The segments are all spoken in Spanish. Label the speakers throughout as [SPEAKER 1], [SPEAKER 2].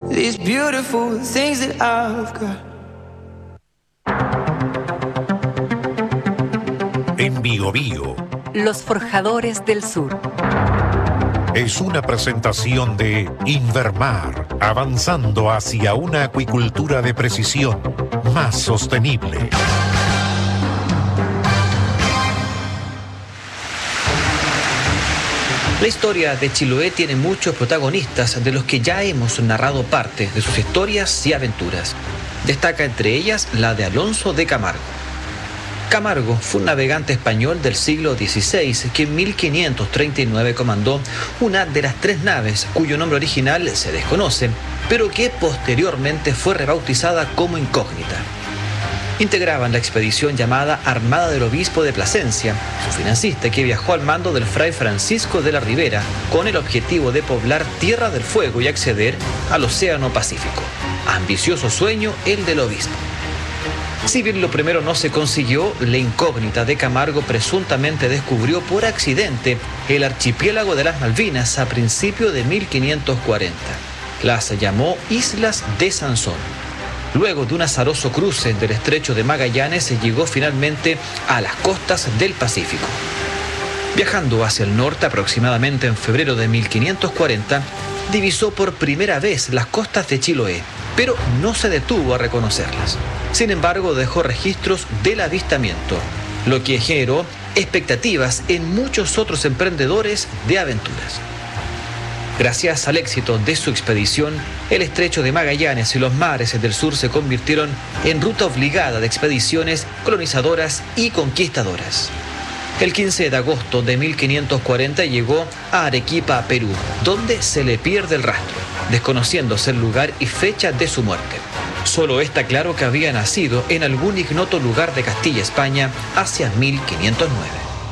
[SPEAKER 1] these beautiful things that I've got.
[SPEAKER 2] En Bio Bio,
[SPEAKER 3] Los Forjadores del Sur.
[SPEAKER 2] Es una presentación de Invermar, avanzando hacia una acuicultura de precisión más sostenible.
[SPEAKER 4] La historia de Chiloé tiene muchos protagonistas de los que ya hemos narrado parte de sus historias y aventuras. Destaca entre ellas la de Alonso de Camargo. Camargo fue un navegante español del siglo XVI que en 1539 comandó una de las 3 naves cuyo nombre original se desconoce, pero que posteriormente fue rebautizada como Incógnita. Integraban la expedición llamada Armada del Obispo de Plasencia, su financista que viajó al mando del fray Francisco de la Ribera con el objetivo de poblar Tierra del Fuego y acceder al Océano Pacífico. Ambicioso sueño el del obispo. Si bien lo primero no se consiguió, la Incógnita de Camargo presuntamente descubrió por accidente el archipiélago de las Malvinas a principios de 1540. Las llamó Islas de Sansón. Luego de un azaroso cruce del estrecho de Magallanes, se llegó finalmente a las costas del Pacífico. Viajando hacia el norte aproximadamente en febrero de 1540, divisó por primera vez las costas de Chiloé, pero no se detuvo a reconocerlas. Sin embargo, dejó registros del avistamiento, lo que generó expectativas en muchos otros emprendedores de aventuras. Gracias al éxito de su expedición, el estrecho de Magallanes y los mares del sur se convirtieron en ruta obligada de expediciones colonizadoras y conquistadoras. El 15 de agosto de 1540 llegó a Arequipa, Perú, donde se le pierde el rastro, desconociéndose el lugar y fecha de su muerte. Solo está claro que había nacido en algún ignoto lugar de Castilla, España, hacia 1509.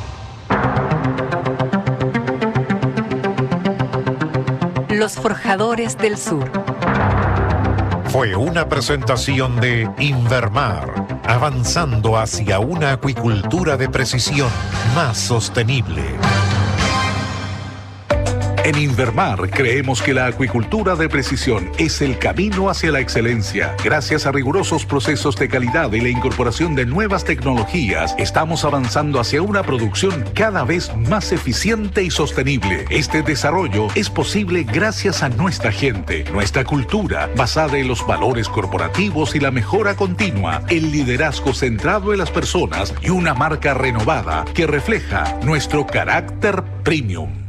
[SPEAKER 3] Los Forjadores del Sur.
[SPEAKER 2] Fue una presentación de Invermar, avanzando hacia una acuicultura de precisión más sostenible.
[SPEAKER 5] En Invermar creemos que la acuicultura de precisión es el camino hacia la excelencia. Gracias a rigurosos procesos de calidad y la incorporación de nuevas tecnologías, estamos avanzando hacia una producción cada vez más eficiente y sostenible. Este desarrollo es posible gracias a nuestra gente, nuestra cultura, basada en los valores corporativos y la mejora continua, el liderazgo centrado en las personas y una marca renovada que refleja nuestro carácter premium.